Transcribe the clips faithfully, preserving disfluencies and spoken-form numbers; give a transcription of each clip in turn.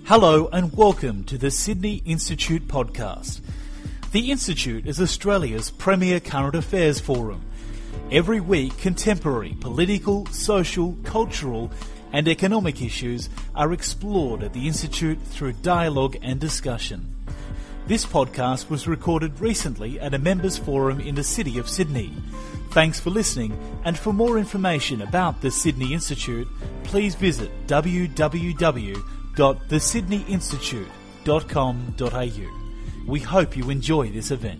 Hello and welcome to the Sydney Institute podcast. The Institute is Australia's premier current affairs forum. Every week, contemporary political, social, cultural and economic issues are explored at the Institute through dialogue and discussion. This podcast was recorded recently at a members' forum in the City of Sydney. Thanks for listening, and for more information about the Sydney Institute, please visit w w w dot the sydney institute dot com dot a u. We hope you enjoy this event.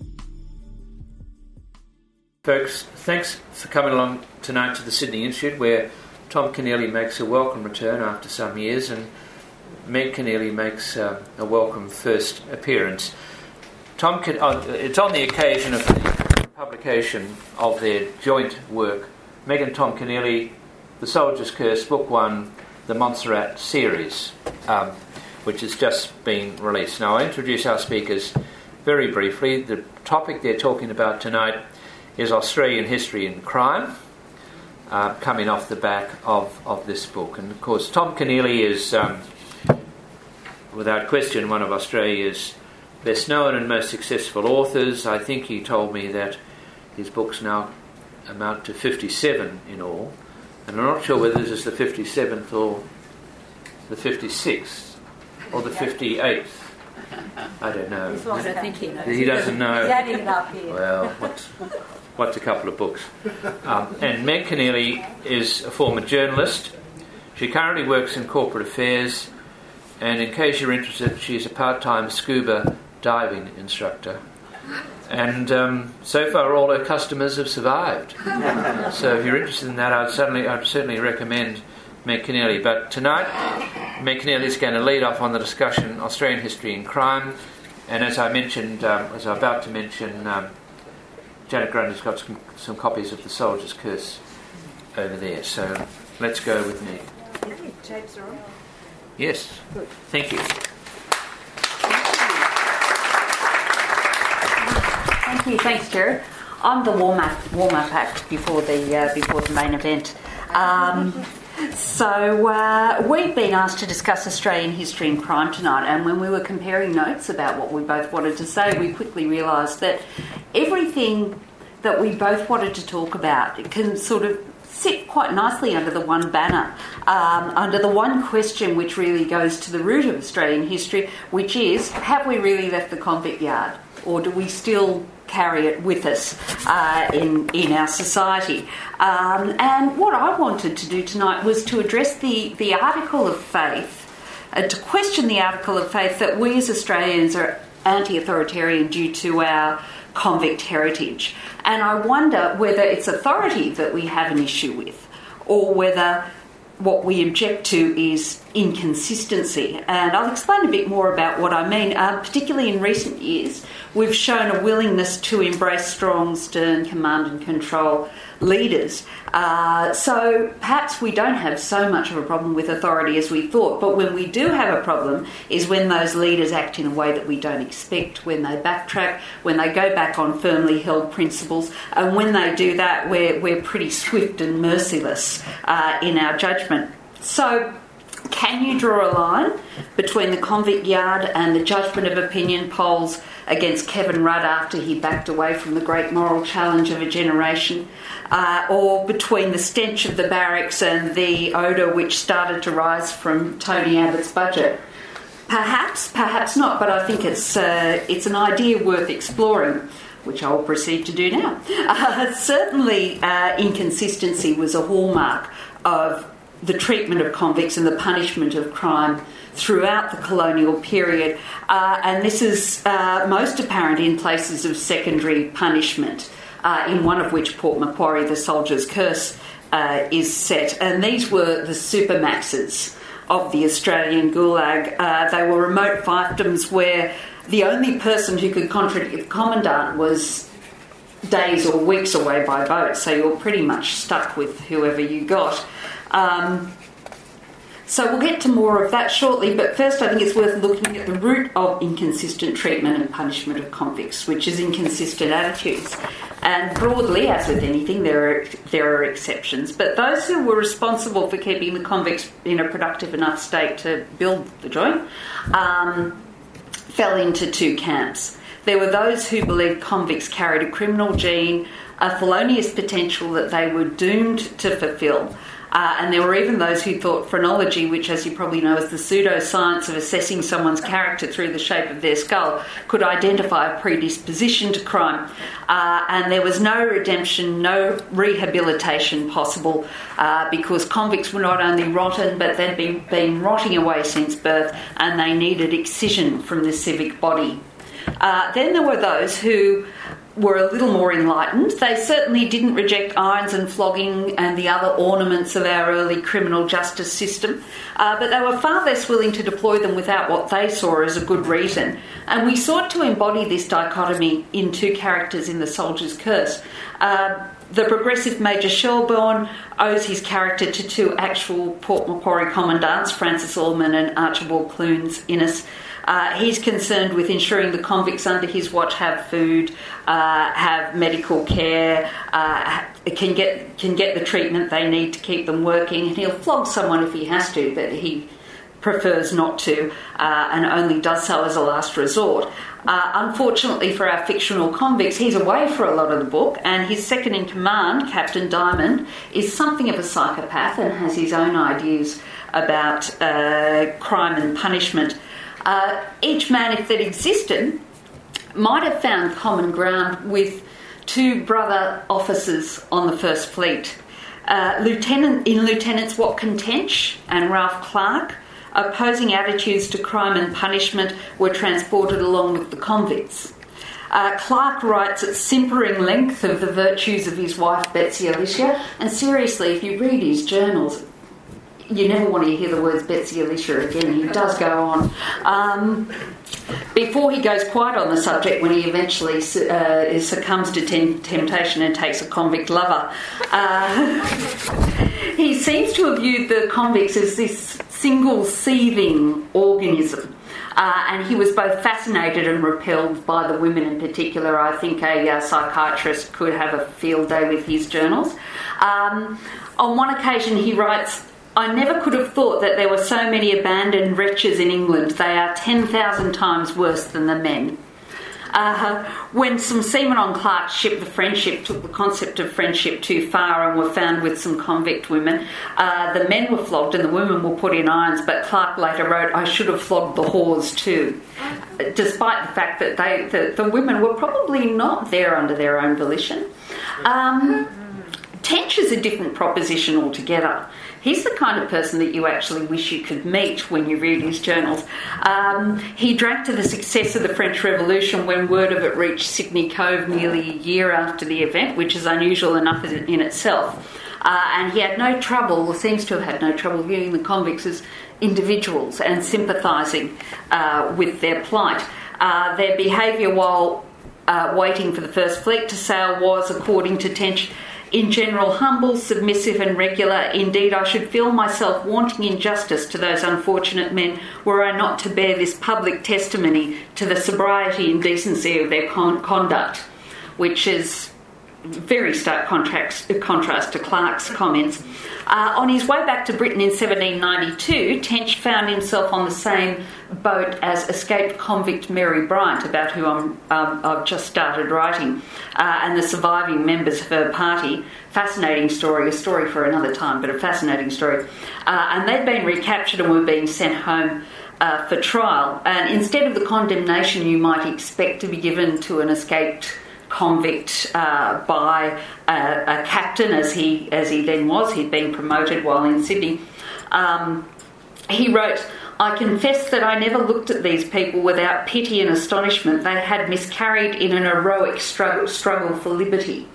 Folks, thanks for coming along tonight to the Sydney Institute, where Tom Keneally makes a welcome return after some years, and Meg Keneally makes uh, a welcome first appearance. Tom, Ken- uh, it's on the occasion of the publication of their joint work, Meg and Tom Keneally, The Soldier's Curse, Book One, the Montserrat series, um, which has just been released. Now, I'll introduce our speakers very briefly. The topic they're talking about tonight is Australian history and crime, uh, coming off the back of, of this book. And, of course, Tom Keneally is, um, without question, one of Australia's best known and most successful authors. I think he told me that his books now amount to fifty-seven in all. And I'm not sure whether this is the fifty-seventh or the fifty-sixth or the fifty-eighth. I don't know. That's what I think he knows. He doesn't know. He's adding it up here. Well, what's, what's a couple of books? Um, and Meg Keneally is a former journalist. She currently works in corporate affairs, and in case you're interested, she's a part-time scuba diving instructor. And um, so far, all her customers have survived. So if you're interested in that, I'd certainly, I'd certainly recommend Meg Keneally. But tonight, Meg Keneally is going to lead off on the discussion Australian history and crime. And as I mentioned, um, as I'm about to mention, um, Janet Grundy's got some, some copies of The Soldier's Curse over there. So let's go with me. Tapes are on. Yes. Good. Thank you. Thank you, thanks, Jared. I'm the warm-up warm-up act before the uh, before the main event. Um, so uh, we've been asked to discuss Australian history and crime tonight, and when we were comparing notes about what we both wanted to say, we quickly realised that everything that we both wanted to talk about can sort of sit quite nicely under the one banner, um, under the one question which really goes to the root of Australian history, which is, have we really left the convict yard, or do we still carry it with us uh, in in our society? Um, and what I wanted to do tonight was to address the, the article of faith, uh, to question the article of faith that we as Australians are anti-authoritarian due to our convict heritage. And I wonder whether it's authority that we have an issue with, or whether what we object to is inconsistency. And I'll explain a bit more about what I mean. Uh, particularly in recent years, we've shown a willingness to embrace strong, stern command and control leaders. Uh, so perhaps we don't have so much of a problem with authority as we thought, but when we do have a problem is when those leaders act in a way that we don't expect, when they backtrack, when they go back on firmly held principles, and when they do that, we're, we're pretty swift and merciless uh, in our judgment. So can you draw a line between the convict yard and the judgment of opinion polls against Kevin Rudd after he backed away from the great moral challenge of a generation, uh, or between the stench of the barracks and the odour which started to rise from Tony Abbott's budget? Perhaps, perhaps not, but I think it's uh, it's an idea worth exploring, which I will proceed to do now. Uh, certainly, uh, inconsistency was a hallmark of the treatment of convicts and the punishment of crime throughout the colonial period, uh, and this is uh, most apparent in places of secondary punishment, uh, in one of which, Port Macquarie, The Soldier's Curse, uh, is set. And these were the supermaxes of the Australian Gulag. Uh, they were remote fiefdoms where the only person who could contradict the commandant was days or weeks away by boat, so you're pretty much stuck with whoever you got. Um, so we'll get to more of that shortly, but first I think it's worth looking at the root of inconsistent treatment and punishment of convicts, which is inconsistent attitudes. And broadly, as with anything, there are, there are exceptions. But those who were responsible for keeping the convicts in a productive enough state to build the joint um, fell into two camps. There were those who believed convicts carried a criminal gene, a felonious potential that they were doomed to fulfil. Uh, and there were even those who thought phrenology, which, as you probably know, is the pseudoscience of assessing someone's character through the shape of their skull, could identify a predisposition to crime. Uh, and there was no redemption, no rehabilitation possible uh, because convicts were not only rotten, but they'd been, been rotting away since birth, and they needed excision from the civic body. Uh, then there were those who were a little more enlightened. They certainly didn't reject irons and flogging and the other ornaments of our early criminal justice system, uh, but they were far less willing to deploy them without what they saw as a good reason. And we sought to embody this dichotomy in two characters in The Soldier's Curse. Uh, the progressive Major Shelbourne owes his character to two actual Port Macquarie commandants, Francis Allman and Archibald Clunes Innes. Uh, he's concerned with ensuring the convicts under his watch have food, uh, have medical care, uh, can get can get the treatment they need to keep them working, and he'll flog someone if he has to, but he prefers not to, uh, and only does so as a last resort. Uh, unfortunately for our fictional convicts, he's away for a lot of the book, and his second in command, Captain Diamond, is something of a psychopath and has his own ideas about uh, crime and punishment. Uh, each man, if that existed, might have found common ground with two brother officers on the First Fleet. Uh, Lieutenant in Lieutenants Watkin Tench and Ralph Clark, opposing attitudes to crime and punishment were transported along with the convicts. Uh, Clark writes at simpering length of the virtues of his wife Betsy Alicia, and seriously, if you read his journals, you never want to hear the words Betsy Alicia again. He does go on. Um, before he goes quiet on the subject, when he eventually uh, succumbs to tem- temptation and takes a convict lover, uh, he seems to have viewed the convicts as this single seething organism. Uh, and he was both fascinated and repelled by the women in particular. I think a uh, psychiatrist could have a field day with his journals. Um, on one occasion he writes, "I never could have thought that there were so many abandoned wretches in England. They are ten thousand times worse than the men." Uh, when some seamen on Clark's ship, the Friendship, took the concept of friendship too far and were found with some convict women, uh, the men were flogged and the women were put in irons, but Clark later wrote, "I should have flogged the whores too," despite the fact that they, the, the women were probably not there under their own volition. Um, Tench is a different proposition altogether. He's the kind of person that you actually wish you could meet when you read his journals. Um, he drank to the success of the French Revolution when word of it reached Sydney Cove nearly a year after the event, which is unusual enough in itself. Uh, and he had no trouble, or seems to have had no trouble, viewing the convicts as individuals and sympathising uh, with their plight. Uh, their behaviour while uh, waiting for the First Fleet to sail was, according to Tench, in general, humble, submissive and regular. Indeed, I should feel myself wanting injustice to those unfortunate men were I not to bear this public testimony to the sobriety and decency of their con- conduct, which is very stark contrast, contrast to Clark's comments. Uh, on his way back to Britain in seventeen ninety-two, Tench found himself on the same boat as escaped convict Mary Bryant, about who I'm, um, I've just started writing, uh, and the surviving members of her party. Fascinating story, a story for another time, but a fascinating story. Uh, and they'd been recaptured and were being sent home uh, for trial. And instead of the condemnation you might expect to be given to an escaped convict uh, by a, a captain, as he as he then was. He'd been promoted while in Sydney. Um, he wrote, "I confess that I never looked at these people without pity and astonishment. They had miscarried in an heroic struggle, struggle for liberty."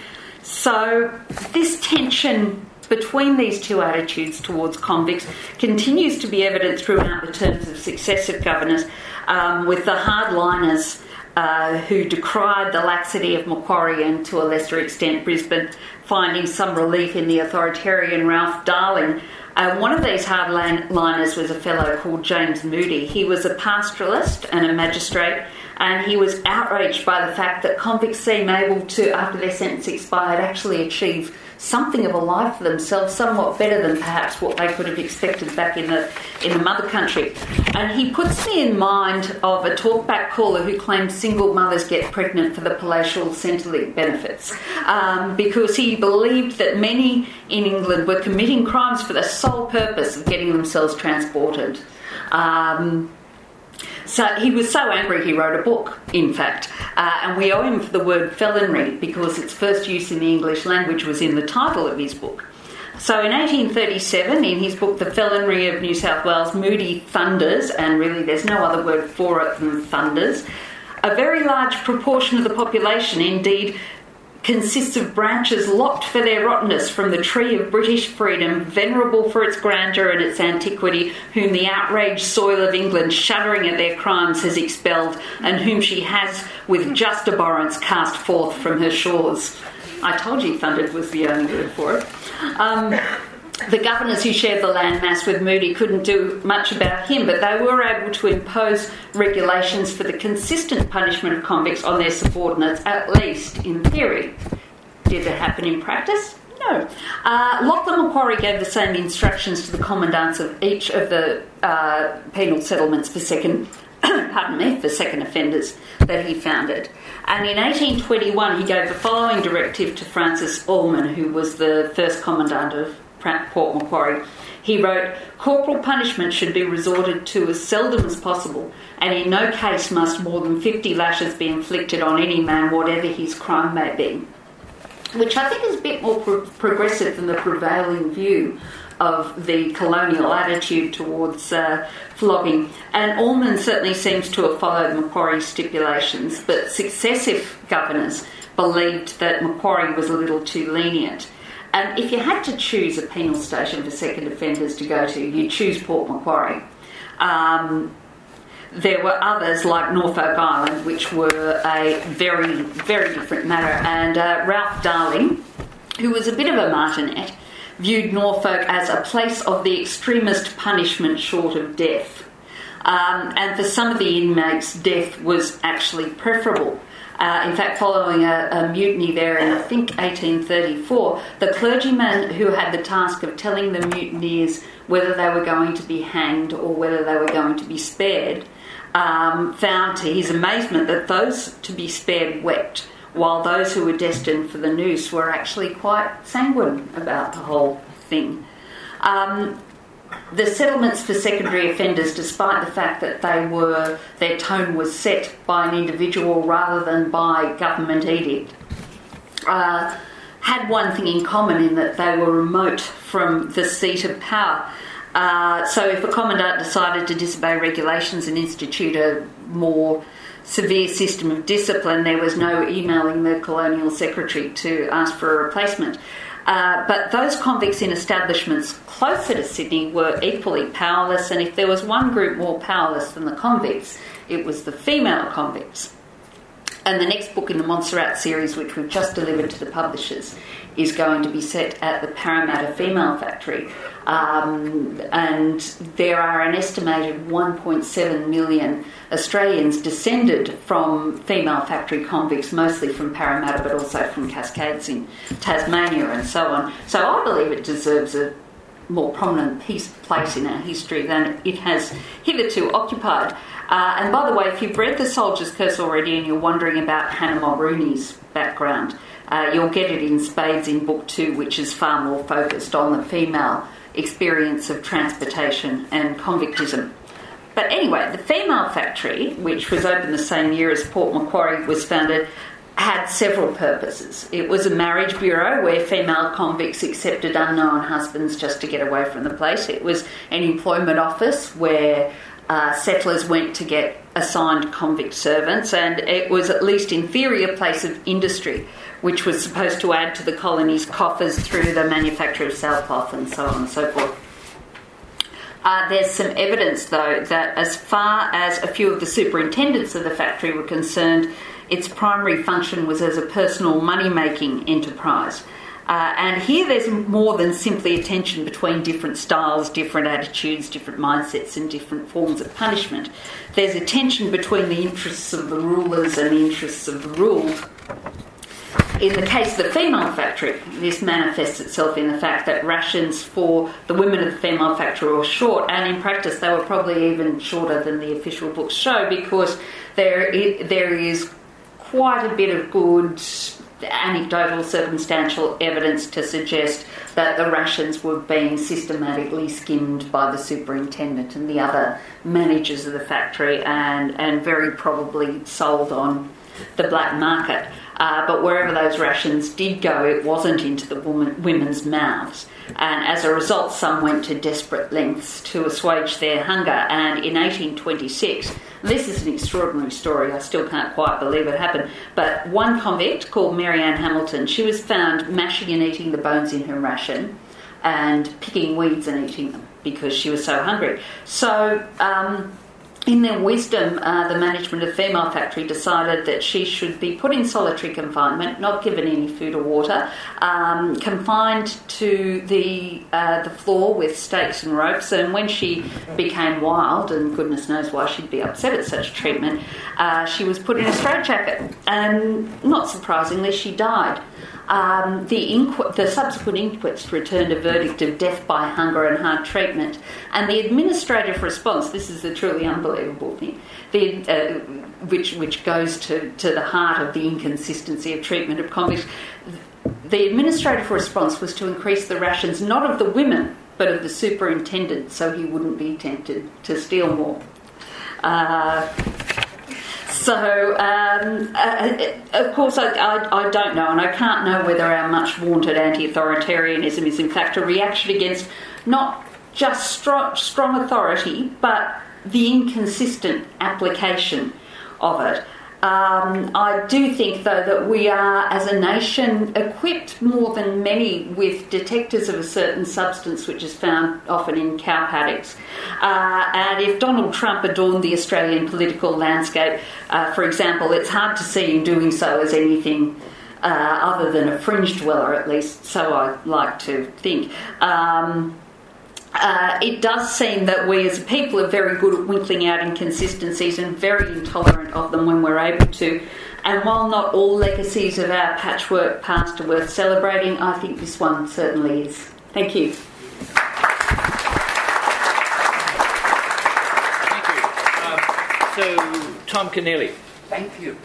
So this tension between these two attitudes towards convicts continues to be evident throughout the terms of successive governors, um, with the hardliners uh, who decried the laxity of Macquarie and, to a lesser extent, Brisbane, finding some relief in the authoritarian Ralph Darling. Uh, one of these hardliners was a fellow called James Moody. He was a pastoralist and a magistrate, and he was outraged by the fact that convicts seem able to, after their sentence expired, actually achieve something of a life for themselves, somewhat better than perhaps what they could have expected back in the in the mother country. And he puts me in mind of a talkback caller who claimed single mothers get pregnant for the palatial Centrelink benefits, um, because he believed that many in England were committing crimes for the sole purpose of getting themselves transported. Um, So he was so angry he wrote a book, in fact, uh, and we owe him for the word felonry because its first use in the English language was in the title of his book. So in eighteen thirty-seven, in his book The Felonry of New South Wales, Moody thunders, and really there's no other word for it than thunders, a very large proportion of the population, indeed, consists of branches lopped for their rottenness from the tree of British freedom, venerable for its grandeur and its antiquity, whom the outraged soil of England, shuddering at their crimes, has expelled, and whom she has, with just abhorrence, cast forth from her shores. I told you thundered was the only word for it. Um, the governors who shared the landmass with Moody couldn't do much about him, but they were able to impose regulations for the consistent punishment of convicts on their subordinates, at least in theory. Did that happen in practice? No. Uh, Lachlan Macquarie gave the same instructions to the commandants of each of the uh, penal settlements for second, pardon me, for second offenders that he founded. And in eighteen twenty-one, he gave the following directive to Francis Allman, who was the first commandant of Port Macquarie. He wrote, "Corporal punishment should be resorted to as seldom as possible, and in no case must more than fifty lashes be inflicted on any man, whatever his crime may be." Which I think is a bit more pro- progressive than the prevailing view of the colonial attitude towards uh, flogging. And Allman certainly seems to have followed Macquarie's stipulations, but successive governors believed that Macquarie was a little too lenient. And if you had to choose a penal station for second offenders to go to, you'd choose Port Macquarie. Um, there were others like Norfolk Island, which were a very, very different matter. And uh, Ralph Darling, who was a bit of a martinet, viewed Norfolk as a place of the extremist punishment short of death. Um, and for some of the inmates, death was actually preferable. Uh, in fact, following a, a mutiny there in, I think, eighteen thirty-four, the clergyman who had the task of telling the mutineers whether they were going to be hanged or whether they were going to be spared, um, found to his amazement that those to be spared wept, while those who were destined for the noose were actually quite sanguine about the whole thing. Um, The settlements for secondary offenders, despite the fact that they were their tone was set by an individual rather than by government edict, uh, had one thing in common in that they were remote from the seat of power. Uh, so if a commandant decided to disobey regulations and institute a more severe system of discipline, there was no emailing the colonial secretary to ask for a replacement. Uh, but those convicts in establishments closer to Sydney were equally powerless, and if there was one group more powerless than the convicts, it was the female convicts. And the next book in the Montserrat series, which we've just delivered to the publishers, is going to be set at the Parramatta Female Factory. Um, and there are an estimated one point seven million Australians descended from female factory convicts, mostly from Parramatta, but also from Cascades in Tasmania and so on. So I believe it deserves a more prominent piece, place in our history than it has hitherto occupied. Uh, and by the way, if you've read The Soldier's Curse already and you're wondering about Hannah Mulrooney's background, uh, you'll get it in spades in book two, which is far more focused on the female experience of transportation and convictism. But anyway, the Female Factory, which was opened the same year as Port Macquarie was founded, had several purposes. It was a marriage bureau where female convicts accepted unknown husbands just to get away from the place. It was an employment office where uh, settlers went to get assigned convict servants, and it was, at least in theory, a place of industry, which was supposed to add to the colony's coffers through the manufacture of sailcloth and so on and so forth. Uh, there's some evidence, though, that as far as a few of the superintendents of the factory were concerned, its primary function was as a personal money-making enterprise. Uh, and here there's more than simply a tension between different styles, different attitudes, different mindsets and different forms of punishment. There's a tension between the interests of the rulers and the interests of the ruled. In the case of the female factory, this manifests itself in the fact that rations for the women of the female factory were short, and in practice they were probably even shorter than the official books show, because there there is quite a bit of good anecdotal, circumstantial evidence to suggest that the rations were being systematically skimmed by the superintendent and the other managers of the factory, and, and very probably sold on the black market. Uh, but wherever those rations did go, it wasn't into the woman, women's mouths. And as a result, some went to desperate lengths to assuage their hunger. And in eighteen twenty-six, this is an extraordinary story, I still can't quite believe it happened, but one convict called Mary Ann Hamilton, she was found mashing and eating the bones in her ration and picking weeds and eating them because she was so hungry. So, um, in their wisdom, uh, the management of the female factory decided that she should be put in solitary confinement, not given any food or water, um, confined to the uh, the floor with stakes and ropes. And when she became wild, and goodness knows why she'd be upset at such treatment, uh, she was put in a straitjacket. And not surprisingly, she died. Um, the, inqu- the subsequent inquest returned a verdict of death by hunger and hard treatment, and the administrative response, this is a truly unbelievable thing, the, uh, which which goes to, to the heart of the inconsistency of treatment of convicts. The administrative response was to increase the rations not of the women but of the superintendent, so he wouldn't be tempted to steal more. Uh, So, um, uh, of course, I, I, I don't know, and I can't know whether our much-vaunted anti-authoritarianism is in fact a reaction against not just strong, strong authority, but the inconsistent application of it. Um, I do think, though, that we are, as a nation, equipped more than many with detectors of a certain substance which is found often in cow paddocks. Uh, and if Donald Trump adorned the Australian political landscape, uh, for example, it's hard to see him doing so as anything uh, other than a fringe dweller, at least so I like to think. Um, Uh, it does seem that we as a people are very good at winkling out inconsistencies and very intolerant of them when we're able to. And while not all legacies of our patchwork past are worth celebrating, I think this one certainly is. Thank you. Thank you. Uh, so, Tom Keneally. Thank you.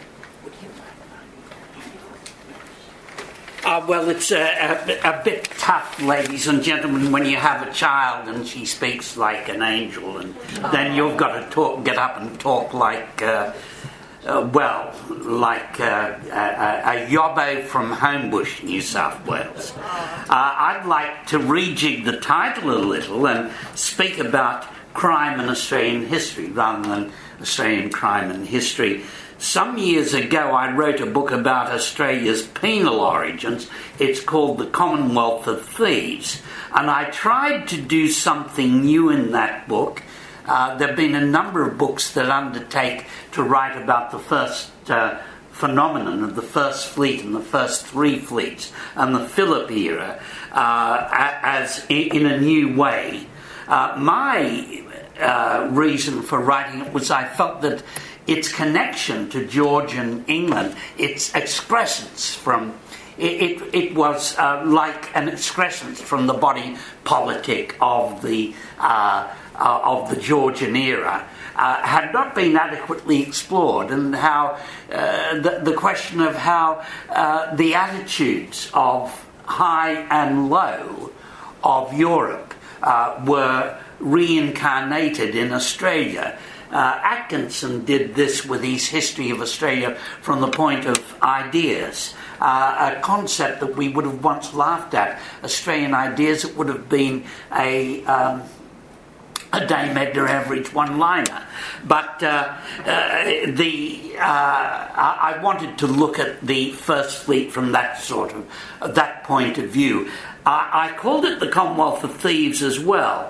Uh, well, it's a, a, a bit tough, ladies and gentlemen, when you have a child and she speaks like an angel, and then you've got to talk, get up and talk like, uh, uh, well, like uh, a, a yobbo from Homebush, New South Wales. Uh, I'd like to rejig the title a little and speak about crime in Australian history rather than Australian crime in history. Some years ago, I wrote a book about Australia's penal origins. It's called The Commonwealth of Thieves. And I tried to do something new in that book. Uh, there have been a number of books that undertake to write about the first uh, phenomenon of the First Fleet and the first three fleets and the Phillip era uh, as in a new way. Uh, my uh, reason for writing it was I felt that its connection to Georgian England, its excrescence from it, it, it was uh, like an excrescence from the body politic of the uh, uh, of the Georgian era, uh, had not been adequately explored, and how uh, the, the question of how uh, the attitudes of high and low of Europe uh, were reincarnated in Australia. Uh, Atkinson did this with his History of Australia from the point of ideas, uh, a concept that we would have once laughed at. Australian ideas, it would have been a um, a Dame Edna Everage one-liner. But uh, uh, the uh, I wanted to look at the First Fleet from that sort of that point of view. I, I called it the Commonwealth of Thieves as well,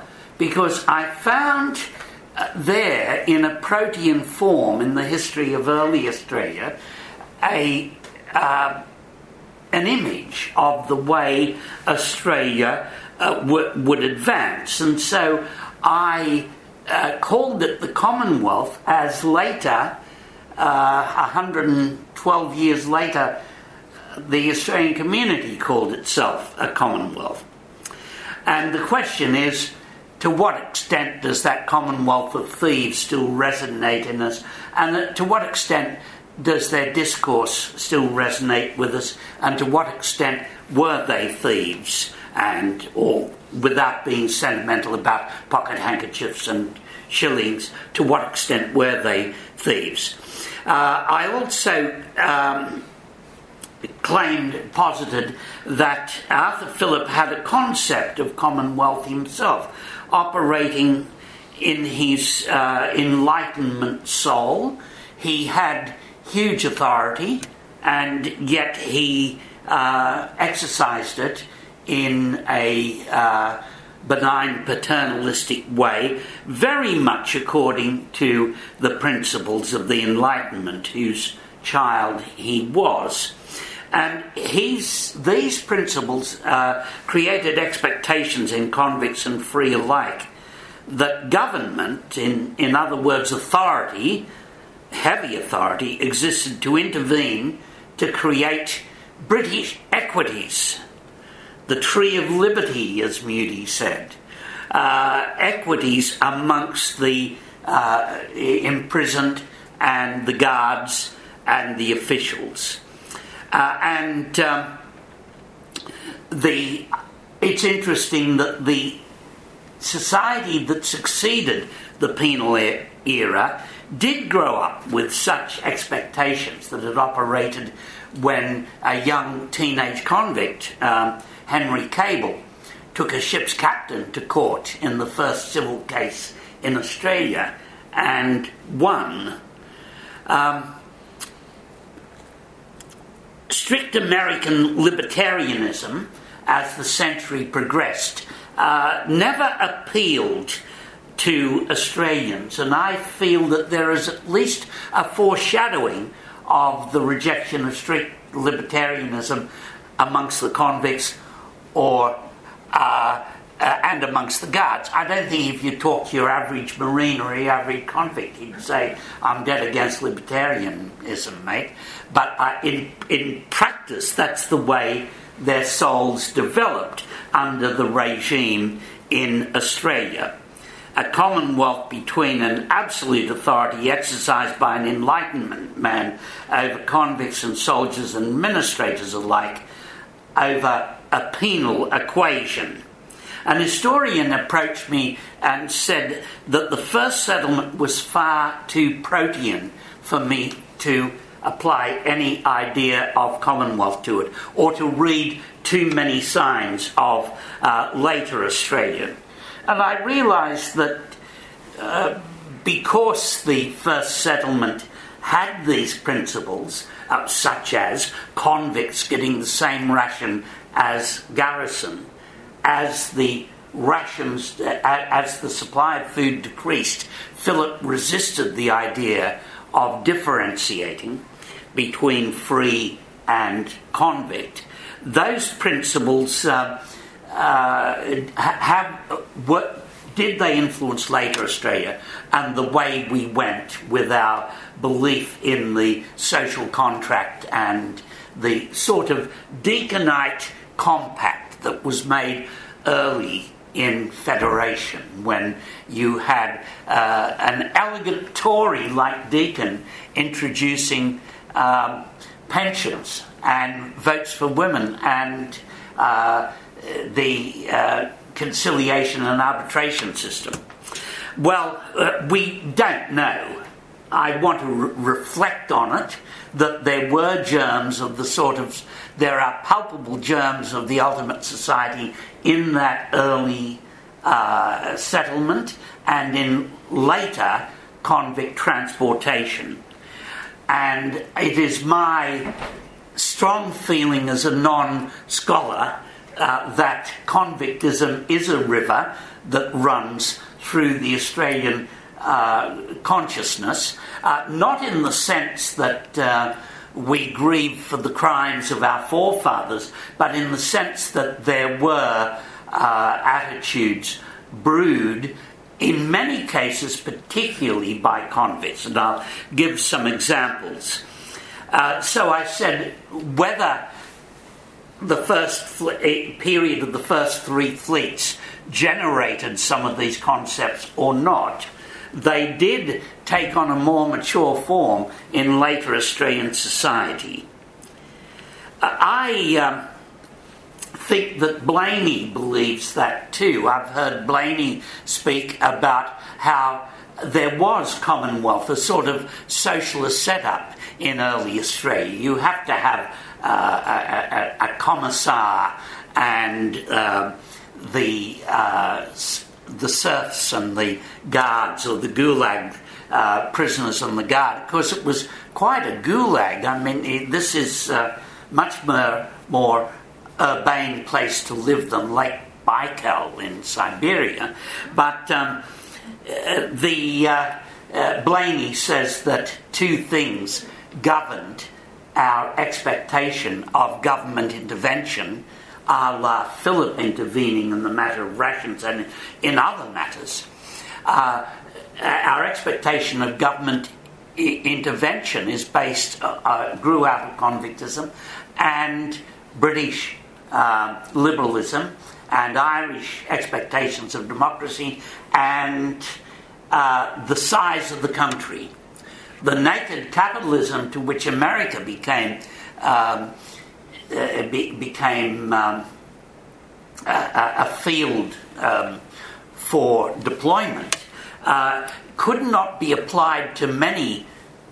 because I found uh, there, in a protean form in the history of early Australia, a uh, an image of the way Australia uh, w- would advance. And so I uh, called it the Commonwealth, as later, uh, one hundred twelve years later, the Australian community called itself a Commonwealth. And the question is, to what extent does that Commonwealth of thieves still resonate in us? And to what extent does their discourse still resonate with us? And to what extent were they thieves? And, or without being sentimental about pocket handkerchiefs and shillings, to what extent were they thieves? Uh, I also um, claimed, posited, that Arthur Phillip had a concept of Commonwealth himself, operating in his uh, Enlightenment soul. He had huge authority, and yet he uh, exercised it in a uh, benign paternalistic way, very much according to the principles of the Enlightenment, whose child he was. And he's, these principles uh, created expectations in convicts and free alike that government, in, in other words authority, heavy authority, existed to intervene to create British equities. The tree of liberty, as Moody said. Uh, equities amongst the uh, imprisoned and the guards and the officials. Uh, and um, the it's interesting that the society that succeeded the penal era did grow up with such expectations that it operated when a young teenage convict, um, Henry Cable, took a ship's captain to court in the first civil case in Australia and won. Um, strict American libertarianism, as the century progressed, uh, never appealed to Australians, and I feel that there is at least a foreshadowing of the rejection of strict libertarianism amongst the convicts or uh, uh, and amongst the guards. I don't think if you talk to your average Marine or your average convict, he'd say, I'm dead against libertarianism, mate. But uh, in, in practice, that's the way their souls developed under the regime in Australia. A commonwealth between an absolute authority exercised by an Enlightenment man over convicts and soldiers and administrators alike over a penal equation. An historian approached me and said that the first settlement was far too protean for me to apply any idea of commonwealth to it, or to read too many signs of uh, later Australia. And I realised that uh, because the first settlement had these principles, uh, such as convicts getting the same ration as garrison, as the rations, uh, as the supply of food decreased, Phillip resisted the idea of differentiating between free and convict. Those principles uh, uh, have what did they influence later Australia and the way we went with our belief in the social contract and the sort of deaconite compact that was made early in Federation, when you had uh, an elegant Tory like Deakin introducing um, pensions and votes for women and uh, the uh, conciliation and arbitration system. Well, uh, we don't know. I want to re- reflect on it, that there were germs of the sort of, there are palpable germs of the ultimate society in that early uh, settlement and in later convict transportation. And it is my strong feeling as a non-scholar uh, that convictism is a river that runs through the Australian uh, consciousness, uh, not in the sense that uh, we grieve for the crimes of our forefathers, but in the sense that there were uh, attitudes brewed in many cases, particularly by convicts, and I'll give some examples. Uh, so I said whether the first fle- period of the first three fleets generated some of these concepts or not, they did take on a more mature form in later Australian society. Uh, I um, think that Blaney believes that too. I've heard Blaney speak about how there was Commonwealth, a sort of socialist setup in early Australia. You have to have uh, a, a, a commissar and uh, the uh, the serfs and the guards, or the gulag uh, prisoners on the guard, because it was quite a gulag. I mean, it, this is uh, much more, more urbane place to live than Lake Baikal in Siberia. But um, uh, the uh, uh, Blaney says that two things governed our expectation of government intervention, a la Philip intervening in the matter of rations and in other matters. Uh, our expectation of government I- intervention is based, uh, uh, grew out of convictism and British uh, liberalism and Irish expectations of democracy and uh, the size of the country. The naked capitalism to which America became um, uh, be, became um, a, a field um, for deployment uh, could not be applied to many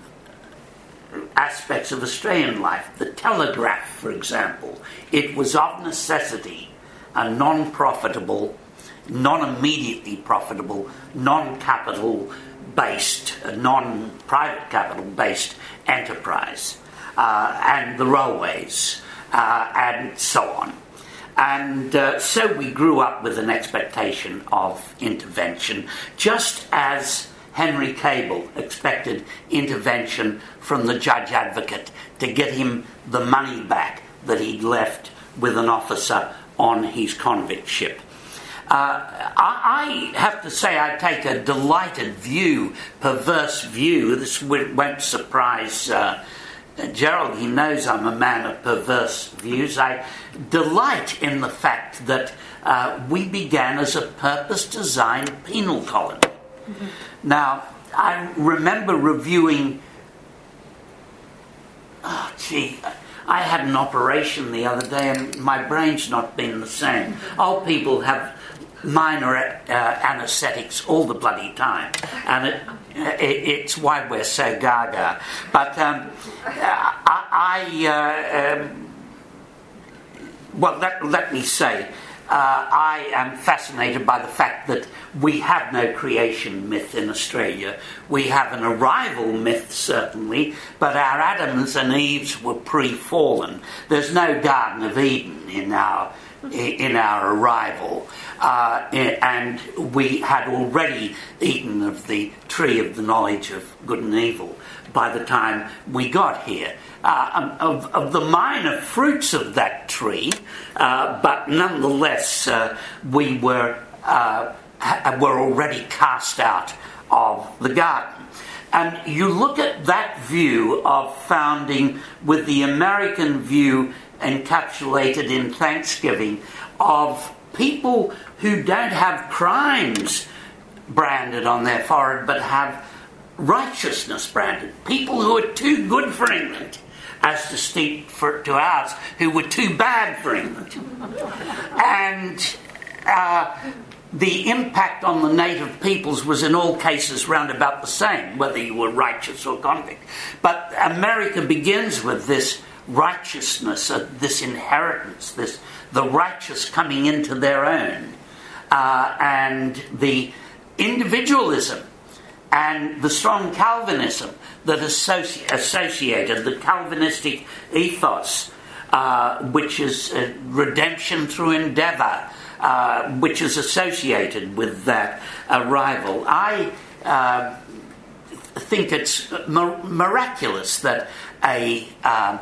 aspects of Australian life. The telegraph, for example, it was of necessity a non-profitable, non-immediately profitable, non-capital based, non-private capital based enterprise, uh, and the railways, uh, and so on. And uh, so we grew up with an expectation of intervention, just as Henry Cable expected intervention from the judge advocate to get him the money back that he'd left with an officer on his convict ship. Uh, I, I have to say I take a delighted view, perverse view. This won't surprise uh, Gerald. He knows I'm a man of perverse views. I delight in the fact that uh, we began as a purpose-designed penal colony. Mm-hmm. Now, I remember reviewing... Oh, gee... I had an operation the other day and my brain's not been the same. Old people have minor uh, anaesthetics all the bloody time, and it, it, it's why we're so gaga. But um, I, I uh, um, well, let, let me say, uh, I am fascinated by the fact that we have no creation myth in Australia. We have an arrival myth, certainly, but our Adams and Eves were pre-fallen. There's no Garden of Eden in our in our arrival, uh, and we had already eaten of the tree of the knowledge of good and evil by the time we got here. Uh, of, of the minor fruits of that tree, uh, but nonetheless uh, we were uh, were already cast out of the garden. And you look at that view of founding with the American view encapsulated in Thanksgiving of people who don't have crimes branded on their forehead but have righteousness branded. People who are too good for England, as distinct for, to ours, who were too bad for England. And uh, the impact on the native peoples was in all cases round about the same, whether you were righteous or convict. But America begins with this righteousness, uh, this inheritance, this the righteous coming into their own, uh, and the individualism and the strong Calvinism that associ- associated the Calvinistic ethos uh, which is uh, redemption through endeavour, uh, which is associated with that arrival. I uh, think it's mir- miraculous that a uh,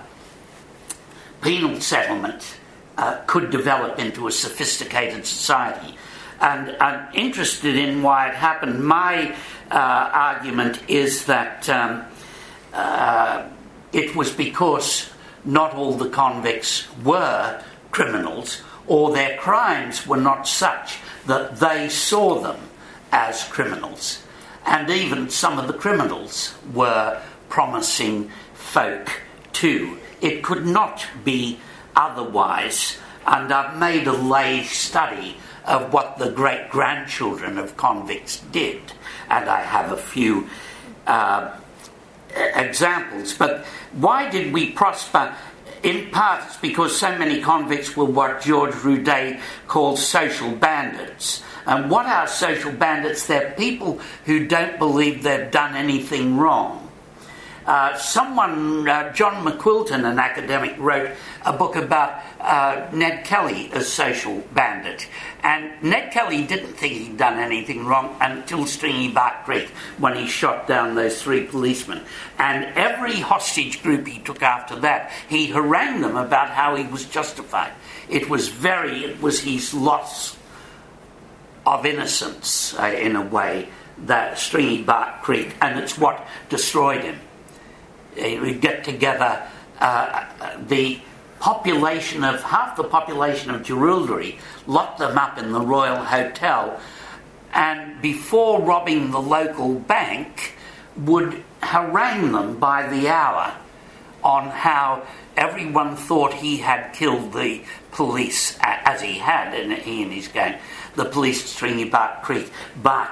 penal settlement uh, could develop into a sophisticated society. And I'm interested in why it happened. My uh, argument is that um, uh, it was because not all the convicts were criminals, or their crimes were not such that they saw them as criminals. And even some of the criminals were promising folk too. It could not be otherwise. And I've made a lay study of what the great-grandchildren of convicts did. And I have a few uh, examples. But why did we prosper? In part, it's because so many convicts were what George Roudet called social bandits. And what are social bandits? They're people who don't believe they've done anything wrong. Uh, someone, uh, John McQuilton, an academic, wrote a book about uh, Ned Kelly, a social bandit. And Ned Kelly didn't think he'd done anything wrong until Stringy Bark Creek, when he shot down those three policemen. And every hostage group he took after that, he harangued them about how he was justified. It was very, it was his loss of innocence, uh, in a way, that Stringy Bark Creek, and it's what destroyed him. We get together uh, the population of, half the population of Jerilderie, locked them up in the Royal Hotel, and before robbing the local bank, would harangue them by the hour on how everyone thought he had killed the police, as he had, and he and his gang, the police at Stringy Bark Creek, but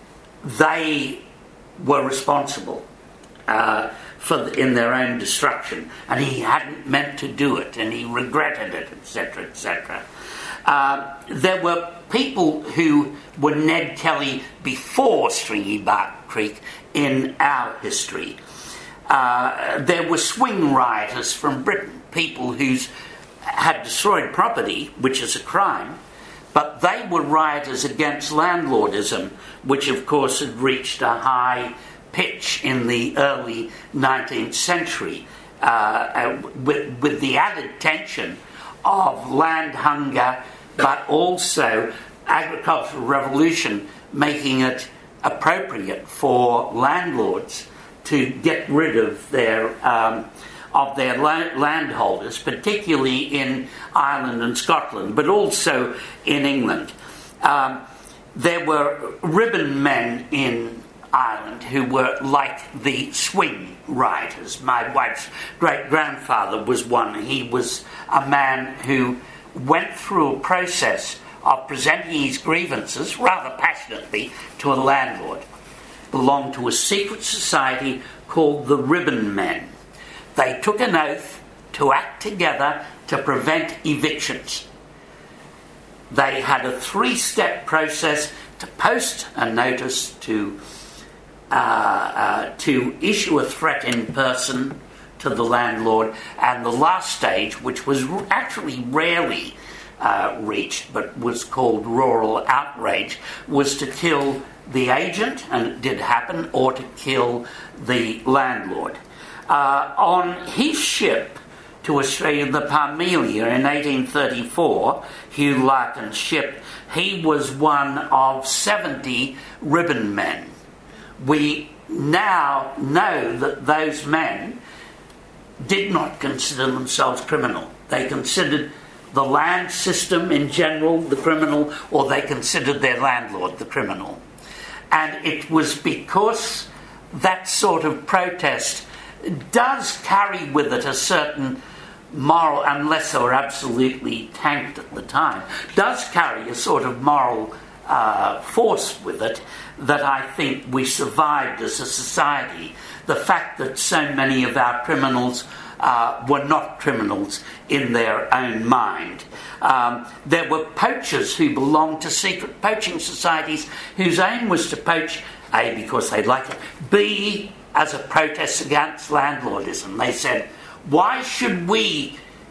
they were responsible uh, for in their own destruction, and he hadn't meant to do it, and he regretted it, et cetera, et cetera. Uh, there were people who were Ned Kelly before Stringy Bark Creek in our history. Uh, there were swing rioters from Britain, people who had destroyed property, which is a crime, but they were rioters against landlordism, which of course had reached a high pitch in the early nineteenth century, uh, uh, with, with the added tension of land hunger, but also agricultural revolution making it appropriate for landlords to get rid of their um, of their la- landholders, particularly in Ireland and Scotland, but also in England. Um, there were ribbon men in Ireland who were like the swing rioters. My wife's great-grandfather was one. He was a man who went through a process of presenting his grievances rather passionately to a landlord. Belonged to a secret society called the Ribbon Men. They took an oath to act together to prevent evictions. They had a three-step process to post a notice, to uh, uh, to issue a threat in person to the landlord, and the last stage, which was actually rarely uh, reached, but was called rural outrage, was to kill the agent, and it did happen, or to kill the landlord. Uh, on his ship to Australia, the Parmelia, in eighteen thirty-four, Hugh Larkin's ship, he was one of seventy ribbon men. We now know that those men did not consider themselves criminal. They considered the land system in general the criminal, or they considered their landlord the criminal. And it was because that sort of protest does carry with it a certain moral, unless they were absolutely tanked at the time, does carry a sort of moral uh, force with it that I think we survived as a society. The fact that so many of our criminals uh, were not criminals in their own mind. Um, there were poachers who belonged to secret poaching societies whose aim was to poach, A, because they liked it, B, as a protest against landlordism. They said, why should we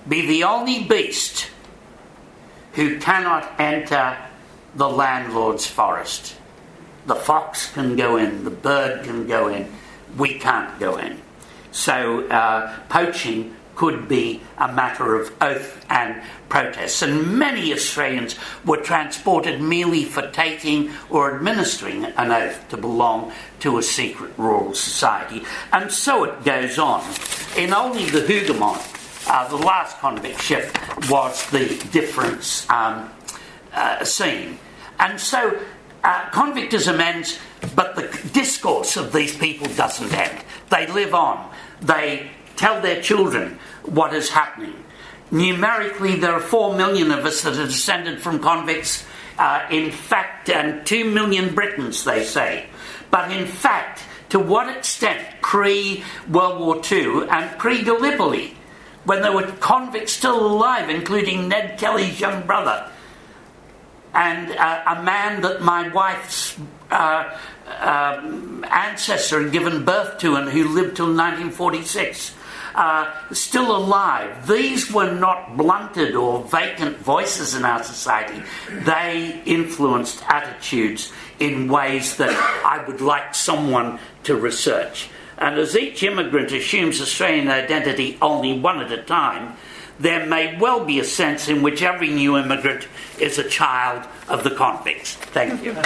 be the only beast who cannot enter the landlord's forest. The fox can go in, the bird can go in, we can't go in. So uh, poaching could be a matter of oath and protest. And many Australians were transported merely for taking or administering an oath to belong to a secret rural society. And so it goes on. In only the Hougoumont, uh, the last convict ship, was the difference um, uh, seen. And so uh, convictism ends, but the discourse of these people doesn't end. They live on. They tell their children what is happening. Numerically, there are four million of us that are descended from convicts. Uh, in fact, and two million Britons, they say. But in fact, to what extent pre-World War Two and pre-Gallipoli, when there were convicts still alive, including Ned Kelly's young brother, and uh, a man that my wife's uh, uh, ancestor had given birth to and who lived till nineteen forty-six, uh, still alive. These were not blunted or vacant voices in our society. They influenced attitudes in ways that I would like someone to research. And as each immigrant assumes Australian identity only one at a time, there may well be a sense in which every new immigrant is a child of the convicts. Thank you.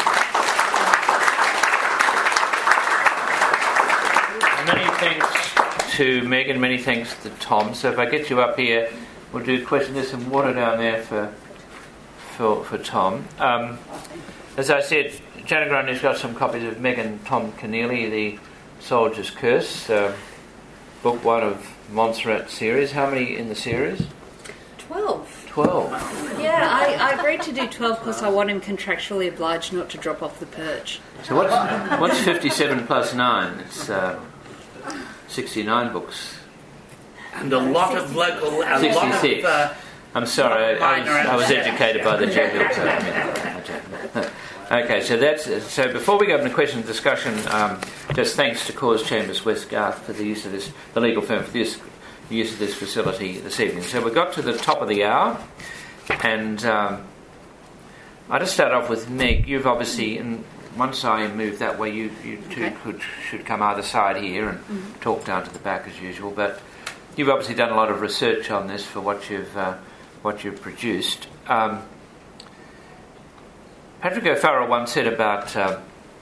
Many thanks to Megan, many thanks to Tom. So if I get you up here, we'll do questions. There's some water down there for for, for Tom. Um, as I said, Janet Grundy's got some copies of Megan Tom Keneally, The Soldier's Curse, uh, book one of Montserrat series. How many in the series? Twelve. Twelve. Yeah, I, I agreed to do twelve because I want him contractually obliged not to drop off the perch. So what's what's fifty-seven plus nine? It's uh, sixty-nine books. And a lot of local... A sixty-six. Lot of, uh, I'm sorry, I, I was, I was educated by the Jesuits. Okay, so that's so. Before we go into question and discussion, um, just thanks to Cause Chambers Westgarth for the use of this, the legal firm for this the use of this facility this evening. So we got to the top of the hour, and um, I just start off with Meg. You've obviously, and once I move that way, you you two okay. could should come either side here and mm-hmm. talk down to the back as usual. But you've obviously done a lot of research on this for what you've uh, what you've produced. Um, Patrick O'Farrell once said about uh,